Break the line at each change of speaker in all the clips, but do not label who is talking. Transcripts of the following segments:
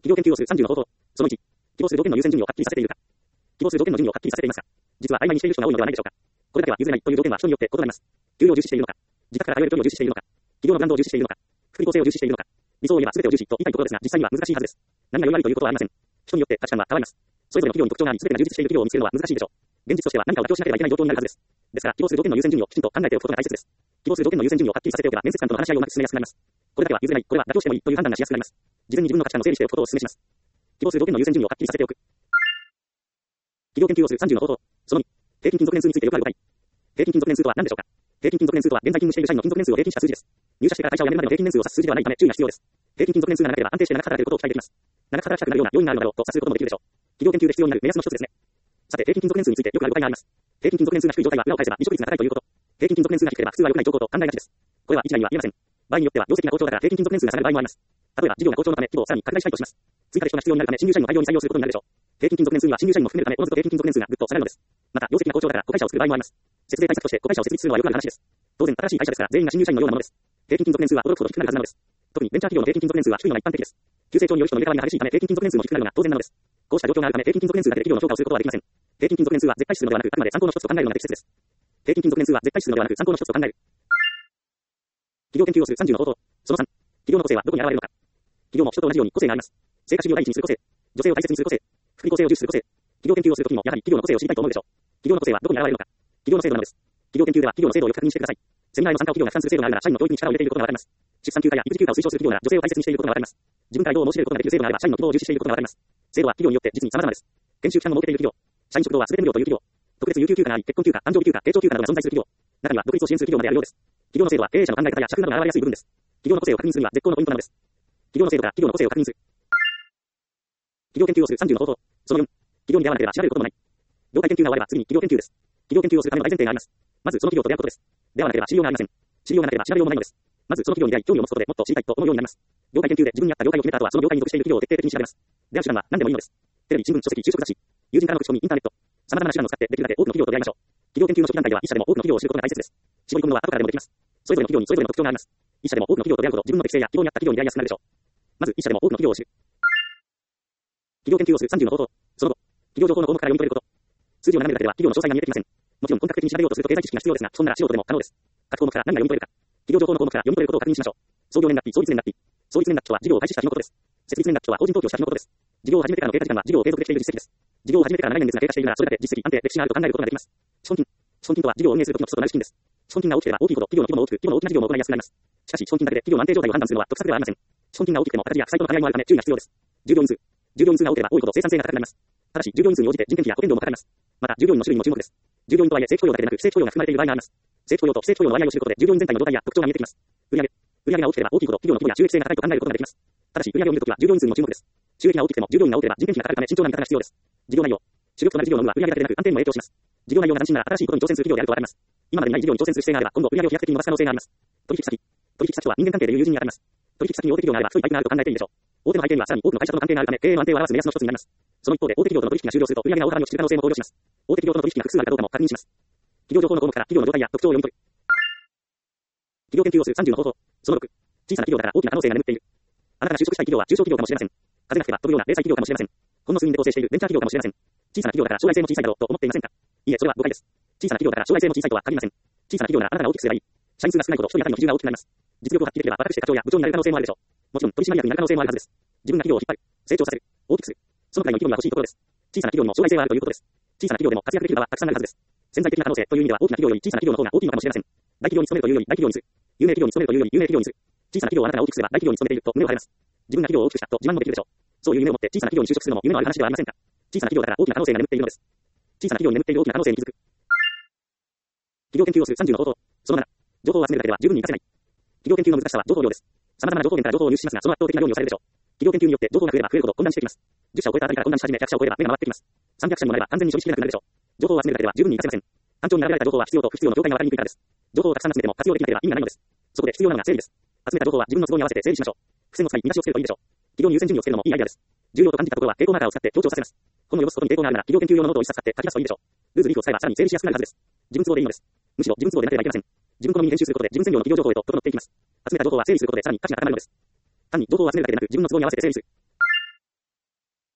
企業研究をする30の方法。その1、希望する条件の優先順位をはっきりさせているか。希望する条件の順位をはっきりさせていますが、実は曖昧にしている人が多いのではないでしょうか。これだけは譲れないという条件は人によって異なります。給料を重視しているのか、自宅から通える距離を重視しているのか、企業のブランドを重視しているのか、福利厚生を重視しているのか、理想を言えば全てを重視と言いたいところですが、実際には難しいはずです。何が良い悪いということはありません。人によって価値観は変わります。それぞれの企業に特徴があり、全てが充実している企業を見つけるのは難しいでしょう。現実としては何かを妥協しなければいけない状況になるはずです。ですから、希望する条件の優先順位をきちんと考えておくことが大切です。希望する条件の優先順位をはっきりさせておけば、面接官との話し合いをうまく進めやすくなります。これだけは譲れない、これは妥協してもいいという判断がしやすくなります。事前に自分の価値観を整理しておくことをお勧めします。希望する条件の優先順位をはっきりさせておく。企業研究をする30の方法。その2、平均勤続年数についてよくある誤解。平均勤続年数とは何でしょうか。平均勤続年数とは現在勤務している社員の勤続年数を平均した数字です。入社してから会社を辞めるまでの平均年数を指す数字ではないため注意が必要です。平均勤続年数が長ければ安定して長く働けることを期待できます。長く働きたくなるような要因があるのだろうと察することもできるでしょう。企業研究で必要になる目安の一つですね。さて、平均勤続年数についてよくある誤解があります。平均勤続年数が低い状態は裏を返せば離職率が高いということ。平均勤続年数が低ければ普通は良くない兆候と考えがちです。これは一概には言えません。場合によっては業績が好調だから平均勤続年数が下がる場合もあります。例えば事業が好調のため規模をさらに拡大したいとします。追加で人が必要になるため新入社員を大量に採用することになるでしょう。平均勤続年数には新入社員も含めるためおのずと平均勤続年数がぐっと下がるのです。また業績が好調だから子会社を作る場合もあります。節税対策として子会社を設立するのはよくある話です。当然新しい会社ですから全員が新入社員のようなものです。平均勤続年数は驚くほど低くなるはずなのです。特にベンチャー企業の平均勤続年数は低いのが一般的です。急成長による人の入れ替わりが激しいため平均勤続年数も低くなるのが当然なのです。こうした状況があるため平均勤続年数だけで企業の評価をすることはできません。平均勤続年数は絶対数のではなくあくまで参考の一つと考えるのが適切です。平均勤続年数は絶対数のではなく参考の一つと考える。企業研究をする30の方法。その3、企業の個性はどこに現れるのか。企業も人と同じように個性があります。成果主義を第一にする個性、女性を大切にする個性、福利厚生を重視する個性。企業研究をするときにもやはり企業の個性を知りたいと思うでしょう。企業の個性はどこに現れるのか。企業の制度なのです。企業研究では企業の制度をよく確認してください。セミナーへの参加を企業が負担する制度があるなら社員の教育に力を入れていることがわかります。出産休暇や育児休暇を推奨する企業なら女性を大切にしていることがわかります。自分からどう申し出ることができる制度があれば社員の希望を重視していることがわかります。制度は企業によって実に様々です。研修期間を設けている企業、社員食堂は全て無料という企業、特別有給休暇があり結婚休暇、誕生日休暇、低長休暇などが存在する企業、中には独立を支援する企業まであるようです。企業の制度は経営者の考え方や尺などが現れやすい部分です。企業の個性を確認するには絶好のポイントなのです。企業の制度から企業の個性を確認する。企業研究をする30の方法。その4、企業に出会わなければ調べることもない。業界研究が終われば次に企業研究です。企業研究をするための大前提があります。まずその企業と出会うことです。出会わなければ知りようがありません。知りようがなければ調べようもないのです。まずその企業に出会い興味を持つことでもっと知りたいと思うようになります。業界研究で自分に合った業界を決めた後はその業界に属している企業を徹底的に調べます。出会う手段は何でもいいのです。テレビ、新聞、書籍、就職雑誌、友人からの口コミ、インターネット、様々な手段を使ってできるだけ多くの企業と出会いましょう。企業研究の初期段階では一社でも多くの企業を知ることが大切です。絞り込むのは後からでもできます。それぞれの企業にそれぞれの特徴があります。一社でも多くの企業と出会うほど自分の適性や希望に合った企業に出会いやすくなるでしょう。まず一社でも多くの企業を知る。企業研究をする30の方法。その後、企業情報の項目から読み取れること。数字を眺めるだけでは企業の詳細が見えてきません。もちろん本格的に調べようとすると経済知識が必要ですが、そんなら素人でも可能です。各項目から何が読み取れるか。企業情報の項目から読み取れることを確認しましょう。創業年月日、創立年月日。創立年月日とは事業を開始した日のことです。設立年月日とは法人登記をした日のことです。事業を始めてからの経過時間は事業を継続できている実績です。事業を始めてから長い年月が経過しているならそれだけ実績、安定、歴史があると考えることができます。資本金。資本金とは事業を運営するときのコストとなる資金です。資本金が大きければ大きいほど企業の規模も大きく、規模の大きな事業も行いやすくなります。しかし資本金だけで企業の安定状態を判断するのは得策ではありません。資本金が大きくても形や負債との兼ね合いもあるため注意が必要です。従業員数。従業員数が多ければ多いほど生産性が高くなります。ただし従業員数に応じて人件費や保険料もかかります。また従業員の種類にも注目です。従業員とはいえ正規雇用だけでなく非正規雇用が含まれている場合があります。正規雇用と非正規雇用の割合を知ることで従業員全体の状態や特徴が見えてきます。売上が大きければ大きいほど企業の規模や収益性が高いと考えることができます。ただし売上を見るときは従業員数にも注目です。収益が大きくても従業員が多ければ人件費がかかるため慎重な見方が必要です。事業内容。主力となる事業の有無は売上だけでなく安定にも影響します。事業内容が斬新なら新しいことに挑戦する企業であるとわかります。今までにない事業に挑戦する姿勢があれば今後売上を飛躍的に伸ばす可能性があります。取引先。取引先とは人間関係でいう友人に当たります。取引先に大手企業があれば太いパイプがあると考えていいでしょう。大手の背景にはさらに多くの会社との関係があるため経営の安定を表す目安の一つになります。その一方で大手企業との取引が終了すると売上が大幅に落ちる可能性も考慮します。大手企業との取引が複数あるかどうかも確認します。企業情報の項目から企業の状態や特徴を読み取る。企業研究をする30の方法。その6、小さな企業だから大きな可能性が眠っている。あなたが就職したい企業は中小企業かもしれません。風が吹けば飛ぶような零細企業かもしれません。ほんの数人で構成しているベンチャー企業かもしれません。小さな企業だから将来性も小さいだろうと思っていませんか。いいえ、それは誤解です。小さな企業だから将来性も小さいとは限りません。小さな企業ならあなたが大きくすればいい。社員数が少ないほど一人当たりの基準が大きくなります。実力を発揮できれば若くして課長や部長になる可能性もあるでしょう。もちろん取締役になる可能性もあるはずです。自分が企業を引っ張る、成長させる、大きくする。そのくらいの規模には欲しいところです。小さな企業にも将来性はあるということです。小さな企業でも活躍できる場はたくさんあるはずです。潜在的な可能性という意味では大きな企業より小さな企業の方が大きいのかもしれません。大企業に勤めるというより大企業にする。有名企業に勤めるというより有名企業にする。小さな企業をあなたが大きくすれば大企業に勤めていると胸を張れます。自分が企業を大きくしたと自慢もできるでしょう。そういう夢を持って小さな企業に就職するのも夢のある話ではありませんか。小さな企業だから大きな可能性が眠っているのです。小さな企業に眠っている大きな可能性に気づく。企業研究をする30の方法。その7、情報を集めるだけでは十分に活かせない。企業研究の難しさは情報量です。様々な情報源から情報を入手しますが、その圧倒的な量に抑えるでしょう。企業研究によって情報が増えれば増えるほど混乱してきます。10社を超えたあたりから混乱し始め、100社を超えれば目が回ってきます。300社にもなれば完全に処理しきれなくなるでしょう。情報を集めるだけでは十分に活かせません。単調に並べられた情報は必要と不必要の境界が分かりにくいからです。情報をたくさん集めても活用できなければ意味がないのです。そこで必要なのが整理です。集めた情報は自分の都合に合わせて整理しましょう。付箋を使い見出しをつけるといいでしょう。企業に優先順位をつけるのもいいアイデアです。重要と感じたところは蛍光マーカーを使って強調させます。本を読むことに抵抗があるなら企業研究用のノートを一冊買って書き出すといいでしょう。ルーズリーフを使えばさらに整理しやすくなるはずです。自分都合でいいのです。むしろ自分都合でなければいけません。自分好みに編集することで自分専用の企業情報へと整っていきます。集めた情報は整理することでさらに価値が高まるのです。単に情報を集めるだけでなく自分の都合に合わせて整理する。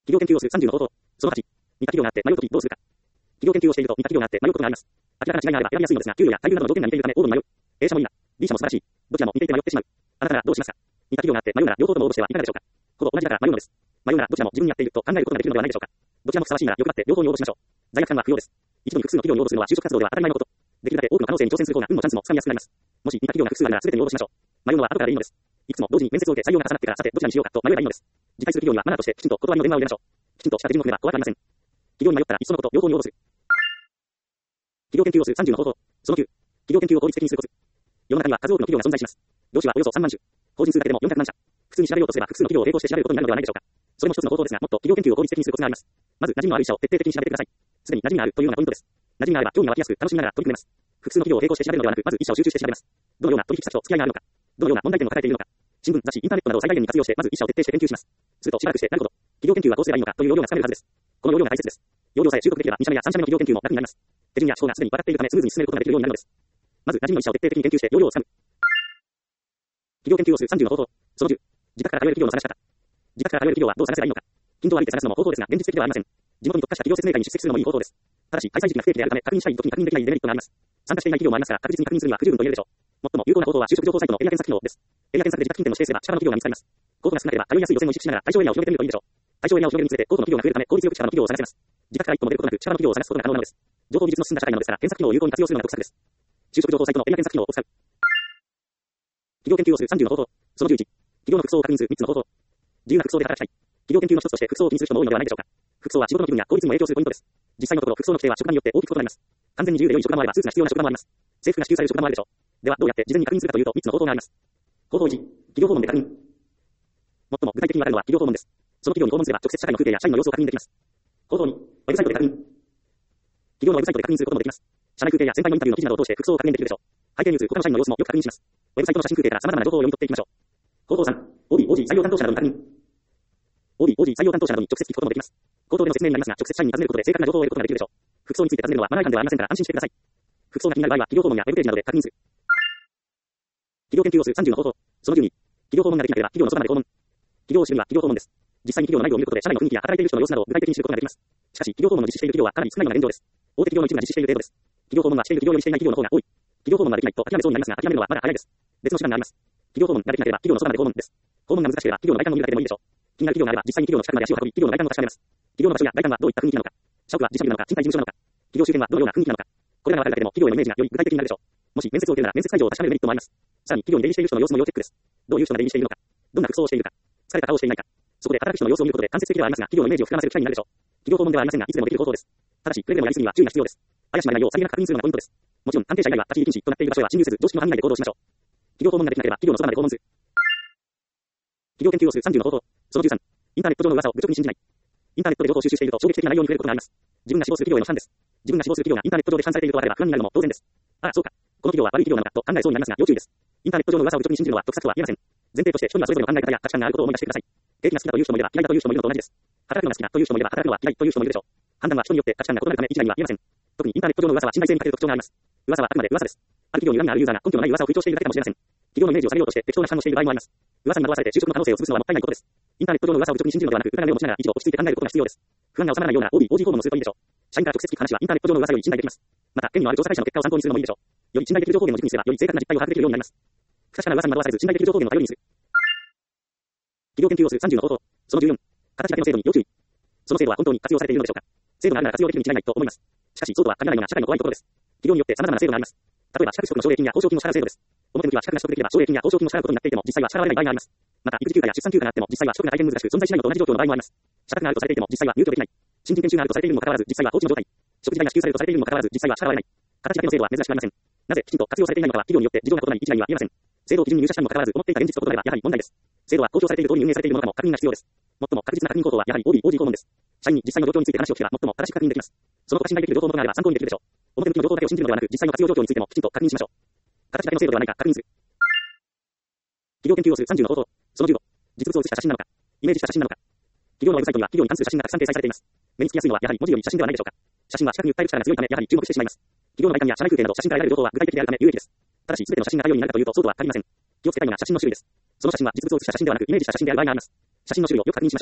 企業研究をする30の方法。その8。似た企業があって迷うときどうするか。企業研究をしていると似た企業があって迷うことがあります。明らかな違いがあれば選びやすいのですが、給与や待遇などの条件が似ているためオードに迷う。A 社もいいな。B 社も素晴らしい。どちらも似ていて迷ってしまう。あなたならどうしますか。似た企業があって迷うなら両方とも応募してはいかがでしょうか。ほぼ同じだから迷うのです。迷うならどちらも自分にやっていると考えることができるのではないでしょうか。どちらもふさわしいなら欲張って両方に応募しましょう。罪悪感は不要です。一度に複数の企業に応募するのは就職活動では当たり前のこと。できるだけ多くの可能性に挑戦する方が運もチャンスもつかみやすくなります。もし似た企業が複数あるなら全てに応募しましょう。迷うのは後からでいいのです。いくつも同時に面接を受け採用が重なってからさてどちらにしようかと迷えばいいのです。辞退する企業にはマナーとしてきちんと断りの電話を入れましょう。きちんとした手順を踏めば怖くありません。企業に迷ったらいっそのこと両方に応募する。企業研究をする30の方法。その9。企業研究を効率的にするコツ。世の中には数多くの企業が存在します。業種はおよそ3万種。法人数だけでも400万社。普通に調べようとすれば複数の企業を並行して調べることになるのではないでしょうか。それも一つの方法ですが、もっと企業研究を効率的にするコツがあります。まず、馴染みのある医者を徹底的に調べてください。すでに馴染みがあるというのがポイントです。馴染みがあれば興味が湧きやすく楽しみながら取り組めます。複数の企業を並行して調べるのではなく、まず医者を集中して調べます。どのような取引先と付き合いがあるのか。どのような問題点を抱えているのか。新聞、雑誌、インターネットなどを最大限に活用して、まず医者を徹底して研究します。するとしばらくしてなるほど。企業研究はこうすればいいのかという要領がつかめるはずです。この要領が大切です。要領さえ習得できれば2社目や3社目の企業研究も楽になります。手順や手法がすでに分かっているためスムーズに進めることができるようになるのです。まず、馴染みの医者を徹底的に研究して要領をつかむ。企業研究をする30の方法。その10。自宅から通える企業の探し方。自宅から通える企業はどう探せばいいのか。均等を歩いて探すのも方法ですが、現実的ではありません。地元に特化した企業説明会に出席するのもいい方法です。ただし、開催時期が不定期であるため、確認したい時に確認できないデメリットがあります。参加していない企業もありますから、確実に確認するには不十分と言えるでしょう。最も有効な方法は就職情報サイトのエリア検索機能です。エリア検索で自宅近辺を指定すれば、近場の企業が見つかります。候補が少なければ、通いやすい路線を意識しながら対象エリアを広げてみるといいでしょう。対象エリアを広げるにつれて、候補の企業が増えるため、効率よく近場の企業を探せます。自宅から一歩も出ることなく、近場の企業を探すことが可能なのです。情報技術の進んだ社会なのですから、検索機能を有効に活用するのが得策です。就職情報サイトのエリア検索機能を使う。企業研究をする30の方法。その11。企業の服装を確認する3つの方法。自由な服装で働きたい。企業研究の一つとして服装を気にする人も多いのではないでしょうか。服装は仕事の気分や効率にも影響するポイントです。実際のところ服装の規定は職場によって大きく異なります。完全に自由で良い職場もあればスーツが必要な職場もあります。制服が支給される職場もあるでしょう。ではどうやって事前に確認するかというと3つの方法があります。方法1、企業訪問で確認。最も具体的にわかるのは企業訪問です。その企業に訪問すれば直接社会の風景や社員の様子を確認できます。方法2、ウェブサイトで確認。企業のウェブサイトで確認することもできます。社内風景や先輩のインタビューの記事などを通して服装を確認できるでしょう。背景ニュース、他の社員の様子もよく確認します。ウェブサイトの写真風景から様々な情報を読み取っていきましょう。方法3、OB、OG 採用担当者などに確認。OB、OG 採用担当者などに直接聞くこともできます。口頭での説明になりますが、直接社員に尋ねることで正確な情報を得ることができるでしょう。服装について尋ねるのはマナー違反ではありませんから安心してください。服装が気になる場合は企業訪問やウェブページなどで確認する。企業研究をする30の方法。その12。企業訪問ができなければ企業のそばまで訪問。企業を知るには企業訪問です。実際に企業の内部を見ることで社内の雰囲気や働いている人の様子などを具体的に知ることができます。しかし、企業訪問の実施している企業はかなり少ないのが現状です。大手企業の一部が実施している程度です。企業訪問はしている企業よりしていない企業の方が多い。企業訪問ができないと諦めそうになりますが、諦めるのはまだ早いです。別の手段があります。企業訪問ができなければ企業のそばまで訪問です。訪問が難しければ企業の外観を見るだけでもいいでしょう。気になる企業があれば実際に企業の近くまで足を運び、企業の外観を確かめます。企業の場所や外観はどういった雰囲気なのか。社屋は自社ビルなのか、賃貸事務所なのか。企業周辺はどのような雰囲気なのか。これらが分かるだけでも企業へのイメージがより具体的になるでしょう。もし面接を受けるなら面接会場を確かめるメリットもあります。さらに企業に出入りしている人の様子も要チェックです。どういう人が出入りしているのか。どんな服装をしているか。疲れた顔をしていないか。そこで働く人の様子を見ることで間接的ではありますが、企業のイメージを膨らませる機会になるでしょう。企業訪問ではありませんが、いつでもできる方法です。ただし、くれぐれもやりすぎには注意が必要です。怪しまないようさりげなく確認するのがポイントです。もちろん、関係者以外は立ち入り禁止となっている場所へは侵入せず、常識の範囲内で行動しましょう。企業訪問ができなければ企業のそばまで訪問する。企業研究をする30の方法。その13。インターネット上の噂を愚直に信じない。インターネットで情報を収集していると衝撃的な内容に触れることがあります。自分が志望する企業への批判です。自分が志望する企業がインターネット上で批判されているとあれば不安になるのも当然です。ああ、そうか。この企業は悪い企業なのかと考えそうになりますが、要注意です。インターネット上の噂を愚直に信じるのは得策とは言えません。前提として人にはそれぞれの考え方や価値観があることを思い出してください。景気が好きだという人もいれば嫌いだという人もいるのと同じです。働くのが好きだという人もいれば働くのは嫌いという人もいるでしょう。判断は人によって価値観が異なるため一概には言えません。特にインターネット上の噂は信頼性に欠ける特徴があります。噂はあくまで噂です。ある企業に恨みがあるユーザーが根拠のない噂を吹聴しているだけかもしれません。企業のイメージを下げようとして適当な批判をしている場合もあります。噂に惑わされて就職の可能性を潰すのはもったいないことです。インターネット上の噂を愚直に信じるのではなく、疑いを持ちながら一度落ち着いて考えることが必要です。不安が収まらないような OB、OG 訪問をするといいでしょう。社員から直接聞く話はインターネット上の噂より信頼できます。また、権威のある調査会社の結果を参考にするのもいいでしょう。より信頼できる情報源を軸にすれば、より正確な実態を把握できるようになります。不確かな噂に惑わされず信頼できる情報源を頼りにする。企業研究をする30の方法。その14。形だけの制度に要注意。その制度は本当に活用されているのでしょうか。制度があるなら活用できるに違いないと思います。しかし、そうとは限らないのが社会の怖いところです。企業によって様々な制度があります。例えば、資格取得の奨励金や報奨金を支払う制度です。表向きは資格が取得できれば奨励金や報奨金を支払うことになっていても、実際は支払われない場合があります。また、育児休暇や出産休暇があっても、実際は取得が大変難しく存在しないのと同じ状況の場合もあります。資格があるとされていても、実際は入居できない。新人研修があるとされているにもかかわらず、実際は放置の状態。食事代が支給されるとされているにもかかわらず、実際は支払われない。形だけの制度は珍しくありません。なぜきちんと活用されていないのかは企業によって事情が異なり一概には言えません。制度を基準に入社したにもかかわらず、思っていた現実と異なればやはり問題です。制度は公表されている通り運営されているものかも確認が必要です。最も確実な確認方法はやはり OB、OG 訪問です。社員に実際の状況について話を聞けば最も正しく確認できます。その他信頼できる情報元があれば参考にできるでしょう。表向きの情報だけを信じるのではなく、実際の活用状況についてもきちんと確認しましょう。形だけの制度ではないか確認する。企業研究をする30の方法。その15。実物を写した写真なのか、イメージした写真なのか。企業のウェブサイトには企業に関する写真がたくさん掲載されています。目につきやすいのはやはり文字より写真ではないでしょうか。写真は視覚に訴える力が強いためやはり注目してしまいます。企業の外観や社内風景など写真から得られる情報は具体的であるため有益です。ただし、全ての写真が対応になるかというとそうとは限りません。気をつけたいのが写真の種類です。その写真は実物を写した写真ではなくイメージした写真である場合があります。写真の種類をよく確認しましょう。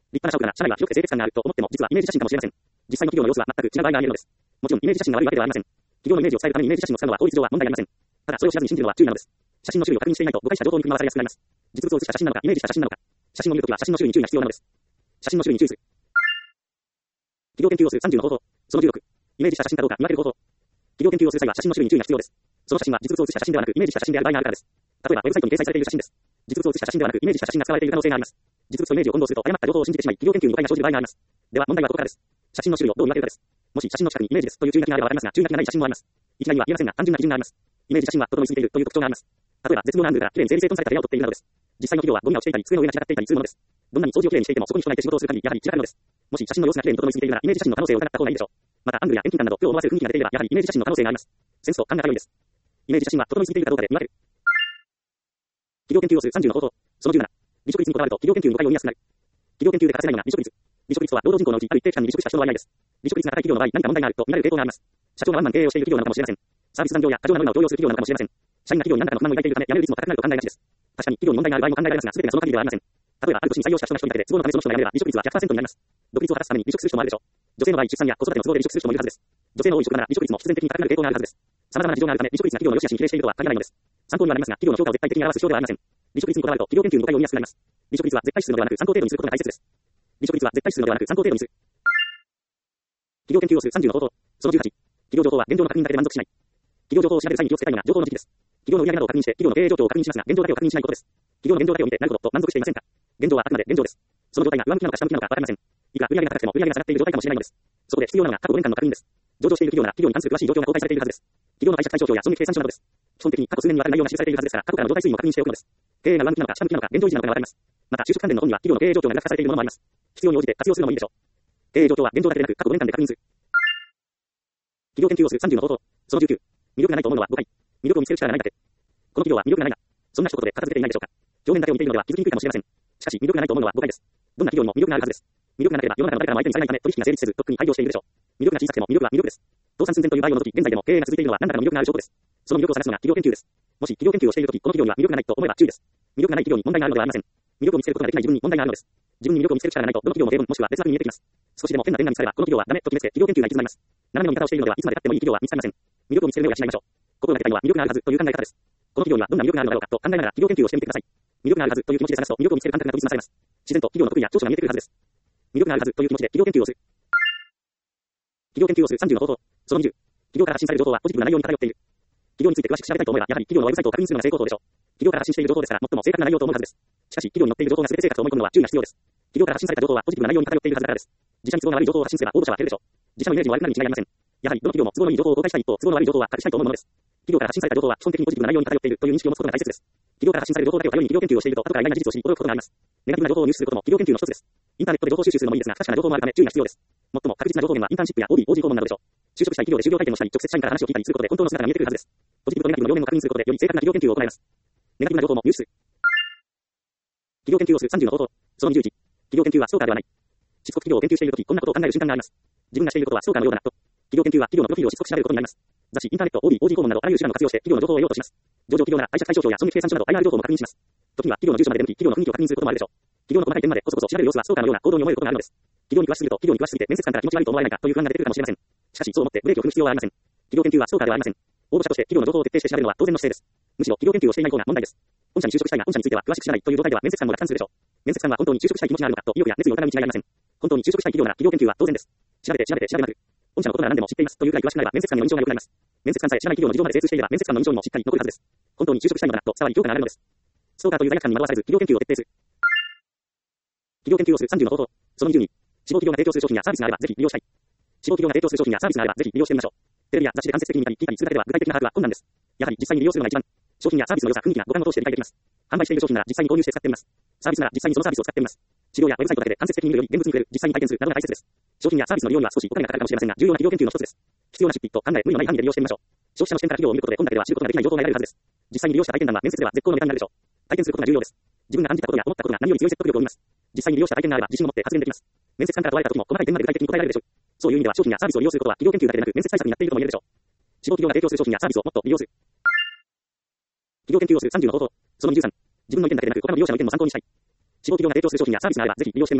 立派な社屋な社内は広くて清潔感があると思っても、実はイメージ写真かもしれません。実際の企業の様子は全く違う場合があり得るのです。もちろん、イメージ写真が悪いわけではありません。企業のイメージを伝えるためにイメージ写真を使うのは法律上は問題ありません。ただ、それを知らずに信じるのは注意なのです。写真の種類を確認していないと誤解した情報に振り回されやすくなります。実物を写した写真なのか、イメージした写真なのか。写真を見るときは写真の種類に注意が必要なのです。写真の種類に注意する。企業研究をする30の方法。その16。イメージした写真かどうか見分ける方法。企業研究をする際は写真の種類に注意が必要です。その写真は実物を写した写真ではなく、イメージした写真である場合があるからです。例えば、ウェブサイトに掲載されている写真です。実物を写した写真ではなく、イメージした写真が使われている可能性があります。実物とイメージを混同すると誤った情報を信じてしまい、企業研究に誤解が生じる場合があります。では、問題はここからです。写真の種類をどう見分けるかです。もし写真の近くにイメージですという注意書きがあればわかりますが、注意書きがない写真もあります。一概には言えませんが、単純な基準があります。イメージ写真は整いすぎているという特徴があります。例えば、絶妙なアングルから綺麗に整理整頓された部屋を撮っているなどです。実際の企業はゴミが落ちていたり、机の上が散らかっていたりするものです。どんなに掃除を綺麗にしていても、そこに人がいて仕事をする限り、やはり散らかるのです。もし写真の様子が綺麗に整いすぎているなら、イメージ写真の可能性を疑った方がいいでしょう。また、アングルや遠近感など、今日思わせる雰囲気が出ていれば、やはりイメージ写真の可能性があります。センスと勘が良いです。イメージ写真は整いすぎているかどうかで見分ける。企業研究をする30の方法。その17。離職率にこだわると企業研究に誤解を生みやすくなる。企業研究で欠かせないのが離職率。離職率とは労働人口のうちある一定期間に離職した人の割合です。離職率が高い企業の場合、何か問題があると見られる傾向があります。社長がワンマン経営をしている企業なのかもしれません。サービス残業や過剰なノルマを強要する企業なのかもしれません。社員が企業に何らかの不満を抱いているため、辞める率も高くなると考えがちです。確かに企業に問題がある場合も考えられますが、全てがその限りではありません。例えば、ある年に採用した人が一人だけで、都合のためその人が辞めれば離職率は 100% になります。独立を果たすために離職する人もあるでしょう。女性の場合、出産や子育ての都合で離職する人もいるはずです。女性の多い職場なら離職率も必然的に高くなる傾向があるはずです。様々な事情があるため、離職率が企業の良し悪しに比例しているとは限らないのです。参考にはなりますが、企業の評価を絶対的に表す必要ではありません。離職率にこだわると企業研究に誤解を生みやすくなります。離職率は絶対数のではなく参考程度にすることが大切です。離職率は絶対数のではなく参考程度にする。企業研究をする30の方法。その18。企業情報は現状の確認だけで満足しない。企業情報を調べる際に気をつけたいのが情報の時期です。企業の売上などを確認して企業の経営状況を確認しますが、現状だけを確認しないことです。企業の現状だけを見てなるほどと満足していませんか。現状はあくまで現状です。その状態が上向きなのか下向きなのかわかりません。いくら売上が高くても売上が下がっている状態かもしれないのです。そこで必要なのが過去5年間の確認です。上場している企業なら企業に関する詳しい状況が公開されているはずです。企業の会社債状況や損益計算書などです。基本的に過去数年にわたる内容が記されているはずですから、過去からの状態推移も確認しておくのです。経営が上向きなのか下向きなのか現状維持なのかがわかります。また、就職関連の本には企業の経営状況がグラフ化されているものもあります。必要に応じて活用するのもいいでしょう。経営状況は現状だけでなく過去5年間で確認する。企業研究をする30の方法。その19。魅力がないと思うのは誤解。魅力を見つける力がないだけ。この企業は魅力がないな。そんな一言で片付けていないでしょうか。表面だけを見ているのでは気づきにくいかもしれません。しかし、魅力がないと思うのは誤解です。どんな企業にも魅力があるはずです。魅力がなければ世の中の誰からも相手にされないため取引が成立せず、とっくに廃業しているでしょう。魅力が小さくても魅力は魅力です。倒産寸前という場合を除き、現在でも経営が続いているのは何らかの魅力がある証拠です。その魅力を探すのが企業研究です。もし企業研究をしているとき、この企業には魅力がないと思えば注意です。魅力がない企業に問題があるのではありません。魅力を見つけることができない自分に問題があるのです。自分に魅力を見つける力がないと、どの企業も平凡もしくは別な風に見えてきます。少しでも変な点が見つかれば、この企業はダメと決めつけ、企業研究が行き詰まります。斜めの見方をしているのでは、いつまで経ってもいい企業は見つかりません。魅力を見つける目を養いましょう。心がけたいのは魅力があるはずという考え方です。この企業にはどんな魅力があるのだろうかと考えながら企業研究をしてみてください。魅力があるはずという気持ちで探すと魅力を見つける感覚が研ぎ澄まされます。自然と企業の得意や長所が見えてくるはずです。魅力があるはずという気持ちで企業研究をする。企業研究をする30の方法。その20。企業から発信される情報はポジティブな内容に偏っている。企業について詳しく調べたいと思えば、やはり企業のウェブサイトを確認するのが成功法でしょう。企業から発信している情報ですから、最も正確な内容と思うはずです。しかし、企業に載っている情報が全て正確と思い込むのは注意が必要です。企業から発信された情報はポジティブな内容に偏っているはずだからです。自社に都合が悪い情報を発信すれば応募者は減るでしょう。自社のイメージも悪くなるに違いありません。やはり、どの企業も都合のいい情報を公開したい一方、都合の悪い情報は隠したいと思うものです。企業から発信された情報は基本的にポジティブな内容に偏っているという認識を持つことが大切です。企業から発信される情報だけを頼りに企業研究をしていると、後から意外な事実を知り驚くことがあります。ネガティブな情報を入手することも企業研究の一つです。インターネットで情報収集するのもいいですが、不確かな情報もあるため注意が必要です。最も確実な情報源はインターンシップや OB、OG 訪問などでしょう。就職したい企業で就業体験をしたり、直接社員から話を聞いたりすることで本当の姿が見えてくるはずです。ポジティブとネガティブの両面を確認することでより正確な企業研究を行います。ネガティブな情報も入手する。企業研究をする30の方法。その21。企業研究はストーカーではない。しつこく企業を研究しているとき、こんなことを考える瞬間があります。自分がしていることはストーカーのようだなと。企業研究は企業のプロフィールをしつこく調べることになります。雑誌、インターネット、OB、OG 訪問などあらゆる手段を活用して企業の情報を得ようとします。上場企業なら会社対象庁や損益計算書など IR 情報も確認します。時には企業の住所まで出向き、企業の雰囲気を確認することもあるでしょう。企業の細かい点までコソコソ調べる様子はストーカーのような行動に思えることがあるのです。企業に詳しすぎると企業に詳しすぎて面接官から気持ち悪いと思われないかという不安が出てくるかもしれません。しかしそう思ってブレーキを踏む必要はありません。企業研究はストーカーではありません。応募者として企業の情報を徹底して調べるのは当然の姿勢です。むしろ企業研究をしていない方が問題です。本社に就職したいが本社については詳しく知らないという状態では面接官も落胆するでしょう。面接官は本当に就職したい気持ちがあるのかと意欲や熱意を疑うに違いありません。本当に就職したい企業なら企業研究は当然です。調べまくる。本社のことなら何でも知っていますというくらい詳しくなれば面接官の印象が良くなります。面接官さえ知らない企業の事情まで精通していれば面接官の印象にもしっかり残るはずです。本当に就職したいのだなと伝わり評価が上がるのです。ストーカーという罪悪感に惑わされず企業研究を徹底する。企業研究をする30の方法。その22。志望企業が提供する商品やサービスがあればぜひ利用したい。志望企業が提供する商品やサービスがあればぜひ利用してみましょう。テレビや雑誌で間接的に見たり聞いたりするだけでは具体的な把握は困難です。やはり実際に利用するのが一番。商品やサービスの良さ、雰囲気が五感を通して理解できます。販売している商品なら実際に購入して使ってみます。サービスなら実際にそのサービスを使ってみます。資料やウェブサイトだけで間接的に見るより現物に触れる、実際に体験するなどが大切です。商品やサービスの利用には少しお金がかかるかもしれませんが、重要な企業研究の一つです。必要な出費と考え、無理のない範囲で利用してみましょう。消費者の視点から企業を見ることで本だけでは知ることができない情報が得られるはずです。実際に利用した体験談は面接では絶好のネタになるでしょう。体験することが重要です。自分が感じたことや思ったことが何より強い説得力を生みます。実際に利用した体験があれば自信を持って発言できます。面接官から問われた時も細かい点まで具体的に答えられるでしょう。そういう意味では商品やサービスを利用することは企業研究だけでなく面接対策になっているとも言えるでしょう。志望企業が提供する商品やサービスをもっと利用する。企業研究をする30の方法。その23。自分の意見だけでなく他の利用者の意見も参考にしたい。志望企業が提供する商品やサービスがあればぜひ利用してみましょう。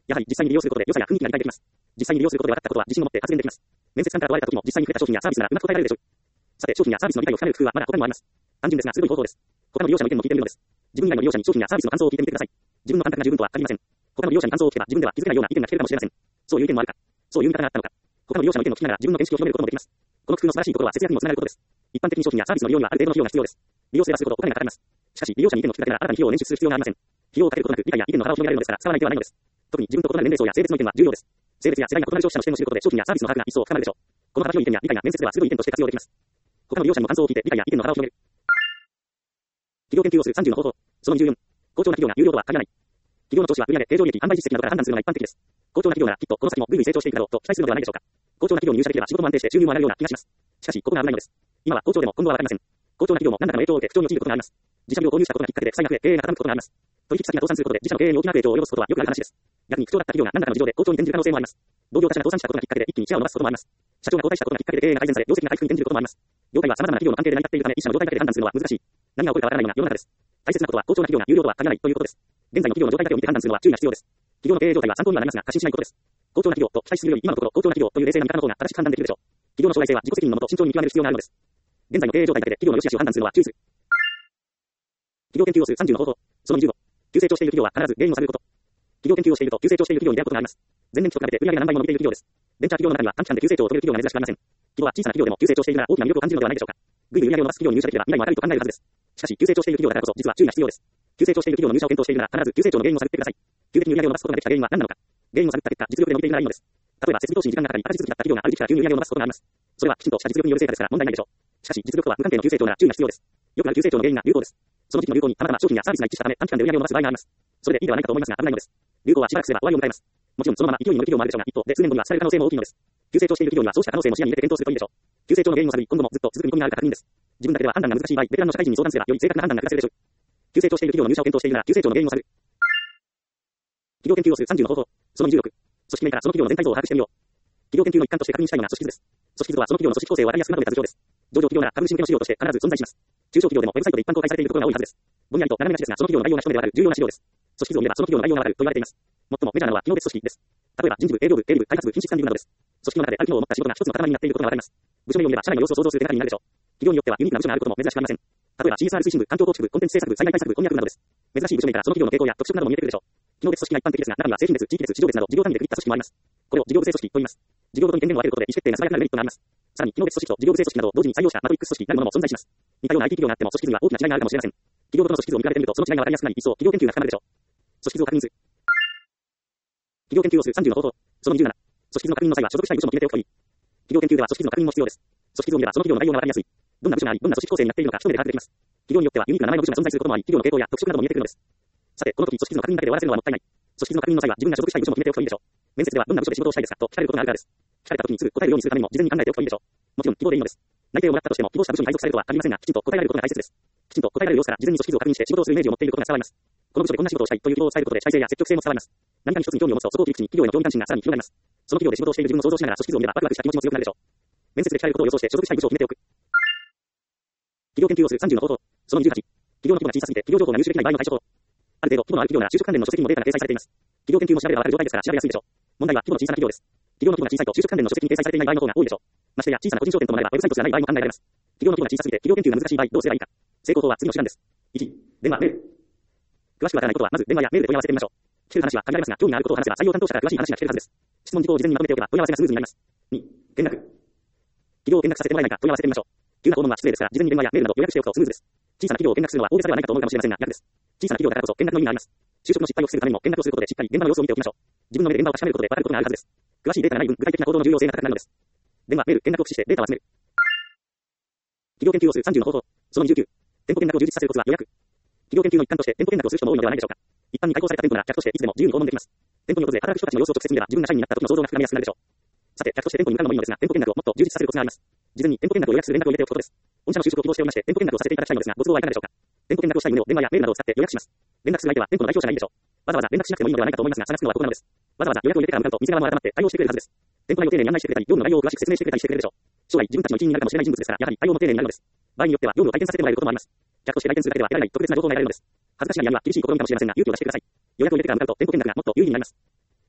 やはり実際に利用することで良さや雰囲気が理解できます。実際に利用することで分かったことは自信を持って発言できます。面接官から問われた時も実際に触れた商品やサービスならうまく答えられるでしょう。さて、商品やサービスの理解を深める工夫はまだ他にもあります。単純ですが鋭い方法です。他の利用者の意見も聞いてみるのです。自分以外の利用者に商品やサービスの感想を聞いてみてください。自分の感覚が十分とは限りません。他の利用者に感想を聞けば自分では気づけないような意見が聞けるかもしれません。そういう意見もあるか。そういう見方があったのか。他の利用者の意見を聞きながら自分の見識を広めることもできます。この工夫の素晴らしいところは節約にもつながることです。一般的に商品やサービスの利用にはある程度の費用が必要です。利用すればするほどお金がかかります。しかし、利用者に意見を聞くだけなら新たに費用を捻出する必要がありません。費用をかけることなく理解や意見の幅を広げられるのですから使わない手はないのです。特に自分と異なる年齢層や性別の意見は重要です。性別や世代が異なる消費者の視点を知ることで商品やサービスの把握が一層深まるでしょう。この幅広い意見や理解が面接では鋭い意見として活用できます。他の利用者の感想を聞いて理解や意見の幅を広げる。企業研究をする30の方法。その24。好調な企業が有料とは限らない。企業の調子は売上、経常利益、販売実績などから判断するのが一般的です。好調な企業ならきっとこの先もぐいぐい成長していくだろうと期待するのではないでしょうか。好調な企業に入社できれば仕事も安定して収入も上がるような気がします。しかし、ここが危ないのです。今は好調でも今後はわかりません。好調な企業も何らかの影響を受け不調に陥ることがあります。自社業を購入したことがきっかけで負債が増え経営が傾くことがあります。取引先が倒産することで自社の経営に大きな影響を及ぼすことはよくある話です。逆に不調だった企業が何らかの事情で好調に転じる可能性もあります。同業他社が倒産したことがきっかけで一気にシェアを伸ばすこともあります。社長が交代したことがきっかけで経営が改善され業績が回復に転じることもあります。業界は様々な企業の関係で成り立っているため一社の状態だけで判断するのは難しい。何が起こるかわからないような世の中です。大切なことは好調な企業が有料とは限らないということです。現在の企業の状態だけを見て判断するのは注意が必要です。企業の経営状態は参考にはなりますが過信しないことです。好調な企業と期待するより今のところ好調な企業という冷静な見方の方が正しく判断できるでしょう。企業の将来性は自己責任のもと慎重に見極める必要があるのです。現在の経営状態だけで企業の良し悪しを判断するのは注意する。企業研究をする30の方法。その25。急成長している企業は必ず原因を探ること。企業研究をしていると急成長している企業に出会うことがあります。前年期と比べて売上が何倍も伸びている企業です。ベンチャー企業の中には短期間で急成長を遂げる企業が珍しくありません。企業は小さな企業でも急成長しているなら大きな魅力を感じるのではないでしょうか。ぐいぐい売上を伸ばす企業に入社できれば未来も明るいと考えるはずです。しかし、急成長している企業だからこそ実は注意が必要です。急成長している企業の入社を検討しているなら必ず急成長の原因を探ってください。急激に売上を伸ばすことができた原因は何なのか。原因を探った結果、実力で伸びているならいいのです。例えば、設備投資に時間がかかり赤字続きだった企業がある時期から急に売上を伸ばすことがあります。それはきちんとした実力による成果ですから問題ないでしょう。しかし、実力とは無関係の急成長なら注意が必要です。よくある急成長の原因が流行です。その時期の流行にたまたま商品やサービスが一致したため短期間で売上を伸ばす場合があります。それでいいではないかと思いますが危ないのです。流行はしばらくすれば終わりを迎えます。もちろんそのまま勢いに乗る企業もあるでしょうが一方で数年後には廃れる可能性も大きいのです。急成長している企業にはそうした可能性も視野に入れて検討するといいでしょう。急成長の原因を探り今後もずっと続く見込みがあるか確認です。自分だけでは判断が難しい場合、ベテランの社会人に相談すればより正確な判断が下せるでしょう。急成長している企業の入社を検討しているなら急成長の原因を探る。企業研究をする30の方法。その26。組織名からその企業の全体像を把握してみよう。企業研究の一環として確認したいのが組織図です。組織図はその企業の組織構成を分かりやすくまとめた図上です。上場企業なら株主向けの資料として必ず存在します。中小企業でもウェブサイトで一般公開されていることが多いはずです。ぼんやりと斜めがちですがその企業の概要が一目でわかる重要な資料です。組織図を見ればその企業の概要がわかると言われています。最もメジャーなのは機能別組織です。例えば人事部、営業部、経理部、開発部、品質管理部などです。組織の中である機能を持った仕事が一つの塊になっていることがわかります。部署名を見れば社内の様子を想像する手がかりになるでしょう。企業によってはユニークな部署があることも珍しくありません。例えば CSR 推進部、環境構築部、コンテンツ制作部、災害対策部、翻訳部などです。珍しい部署名からその企業の傾向や特色なども見えてくるでしょう。機能別組織が一般的ですが、中には製品別、地域別、市場別など事業単位で区切った組織もあります。これを事業部制組織と言います。事業ごとに権限を分けることで意思決定が素早くなるメリットがあります。さらに機能別組織と事業部制組織など同時に採用したマトリックス組織なるものも存在します。似たような IT 企業があっても組織図には大きな違いがあるかもしれません。企業ごとの組織図を見比べてみるとその違いが分かりやすくなり一層企業研究が深まるでしょう。組織図を確認図。企業研究をする30の方法。その27。組織図の確認の際は所属したい部署も決めておくといい。企業研究では組織図の確認も必要です。組織図を見ればその企業の概要が分かりやすい。どんな部署があり、どんな組織構成になっているのか一目で把握できます。企業によってはユニークな名前の部署が存在することもあり、企業の傾向や特色なども見えてくるのです。さて、この時組織図の確認だけで終わらせるのはもったいない。組織図の確認の際は自分が所属したい部署も決めておくといいでしょう。面接ではどんな部署で仕事をしたいですかと聞かれることがあるからです。聞かれた時にすぐ答えるようにするためにも事前に考えておくといいでしょう。もちろん希望でいいのです。内定をもらったとしても希望した部署に配属されるとは限りませんが、きちんと答えられることが大切です。きちんと答えられる様子から事前に組織図を確認して仕事をするイメージを持っていることが伝わります。この部署でこんな仕事をしたいという希望を伝えることで主体性や積極性も伝わります。何かに一つに興味を持つとそこを切り口に企業への興味関心がさらに広がります。その企業で仕事をしている自分を想像しながら組織図を見ればワクワクした気持ちも強くなるでしょう。面接で聞かれることを予想して所属したい部署を決めておく。企業研究をする30の方法。その28。企業の規模が小さすぎて企業情報が入手できない場合の対処法。ある程度規模のある企業なら就職関連の書籍にもデータが掲載されています。企業研究も調べればわかる状態ですから調べやすいでしょう。問題は規模の小さな企業です。企業の規模が小さいと就職関連の書籍に掲載されていない場合の方が多いでしょう。ましてや小さな個人商店ともなればウェブサイトすらない場合も考えられます。企業の規模が小さすぎて企業研究が難しい場合どうすればいいか。成功法は次の手段です。1、電話、メール。詳しくわからないことはまず電話やメールで問い合わせてみましょう。聞ける話は限られますが興味があることを話せば採用担当者から詳しい話が聞けるはずです。質問事項を事前にまとめておけば問い合わせがスムーズになります。2、見学。企業を見学させてもらえないか問い合わせてみましょう。急な訪問は失礼ですから事前に電話やメールなど予約しておくとスムーズです。小さな企業を見学するのは大げさではないかと思うかもしれませんが逆です。小さな企業だからこそ見学の意味があります。就職の失敗を防ぐためにも見学をすることでしっかり現場の様子を見ておきましょう。自分の目で現場を確かめることで分かることがあるはずです。詳しいデータがない分具体的な行動の重要性が高くなるのです。電話、メール、見学を駆使してデータを集める。企業研究をする30の方法。その29。店舗見学を充実させるコツは予約。企業研究の一環として店舗見学をする人も多いのではないでしょうか。一般に開放された店舗なら客としていつでも自由に訪問できます。店舗に訪れ働く人たちの様子を直接見れば自分が社員になった時の想像が膨らみやすくなるでしょう。さて、客として店舗に向かうのもいいのですが、店舗見学をもっと充実させるコツがあります。事前に店舗見学を予約する連絡を入れておくことです。御社の就職を希望しておりまして、店舗見学をさせていただきたいのですが、ご都合はいかがでしょうか。店舗見学をしたい旨を電話やメールなどを使って予約します。連絡する相手は店舗の代表者がいいでしょう。わざわざ連絡しなくてもいいのではないかと思いますが、探すのはここなのです。わざわざ予約を入れてから向かうと店側も改まって対応してくれるはずです。店舗内を丁寧に案内してくれたり、業務の内容を詳しく説明してくれたりしてくれるでしょう。将来自分たちの一員になるかもしれない人物ですから、やはり対応も丁寧になるのです。場合によっては業務を体験させてもらえることもあります。客として来店するだけでは得られない特別な情報が得られるのです。恥ずかしがりは厳しい試みかもしれませんが、勇気を出してください。予約を入れてから向かうと店舗見学がもっと有意義になります。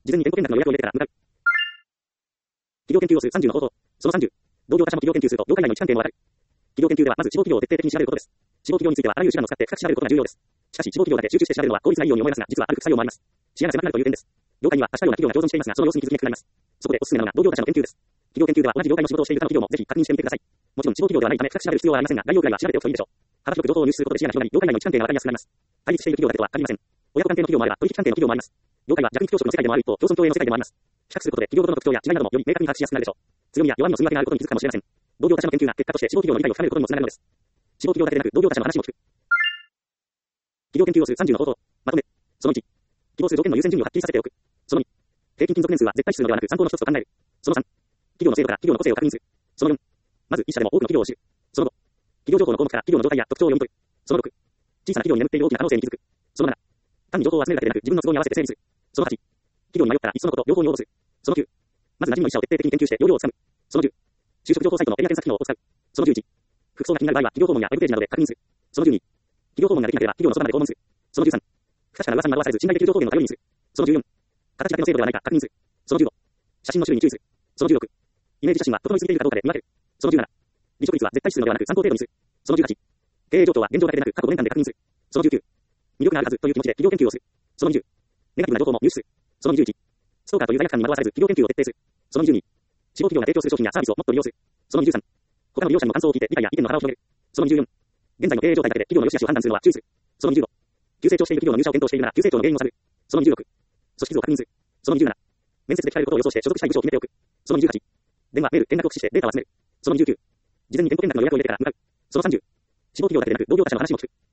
事前に店舗見学の予約を入れてから向かう。企業研究を数30の方法。その30。同業他社の企業研究数と業界内の一関係を当たる。企業研究ではまず志望企業を徹底的に調べることです。志望企業についてはあらゆる手段を使って深く調べることが重要です。しかし志望企業だけ集中して調べるのは効率がいいように思いますが、実はある副作用もあります。視野が狭くなるという点です。業界には多種多様な企業が共存していますが、その様子に気づきにくくなります。そこでおすすめなのが同業他社の研究です。企業研究では同じ業界の仕事をしている他の企業もぜひ確認してみてください。もちろん志望企業ではないため深く調べる必要はありませんが、概要くらいは調べておくといいでしょう。幅広く情報を入手することで視野が広がり、業界内の一関係がわかりやすくなります。対立している企業だけとは限りません。親子関係の企業もあれば取引関係の企業もあります。業界は弱肉強食の世界でもある一方、共存共栄の世界でもあります。比較することで企業ごとの特徴や違いなどもより明確に把握しやすくなるでしょう。強みや弱みの住み分けがあることに気づくかもしれません。同業他社の研究が結果として志望企業の理解を深めることにもつながるのです。志望企業だけでなく同業他社の話も聞く。企業研究をする30の方法。まとめ。その1。希望する条件の優先順位をはっきりさせておく。その2。平均勤続年数は絶対指数のではなく参考の一つと考える。その3。企業の制度から企業の個性を確認する。その4。まず一社でも多くの企業を知る。その5。企業情報の項目から企業の状態や特徴を読み取る。その6。小さな企業に眠っている大きな可能性に気づく。その7。単に情報を集めるだけでなく自分の都合に合わせて整理する。その8。企業に迷ったらいっそのこと両方に応募する。その9。まず馴染みの一社を徹底的に研究して要領をつかむ。その10。就職情報サイトのエリア検索機能を使う。その11。服装が気になる場合は企業訪問やウェブページなどで確認する。その12。企業訪問ができなければ企業のそばまで訪問する。その13。不確かな噂に惑わされず信頼できる情報源の頼りにする。その14。形だけの制度ではないか確認する。その15。写真の種類に注意する。その16。イメージ写真は整いすぎているかどうかで見分ける。その17。離職率は絶対指数のではなく参考程度にする。その18。経営状況は現状だけでなく過去5年間で確認する。その19。魅力があるはずという気持ちで企業研究をする。その20。ネガティブな情報も入手する。その21。ストーカーという罪悪感に惑わされず企業研究を徹底する。その22。志望企業が提供する商品やサービスをもっと利用する。その23。他の利用者の感想を聞いて理解や意見の幅を広げる。その24。現在の経営状態だけで企業の良し悪しを判断するのは注意する。その25。急成長している企業の入社を検討しているなら急成長の原因を探る。その26。組織図を確認する。その27。面接で聞かれることを予想して所属したい部署を決めておく。その28。電話、メール、連絡を駆使してデータを集める。その29。事前に店舗見学の予約を入れてから向かう。その30。志望企業だけでなく同業他社の話も聞く。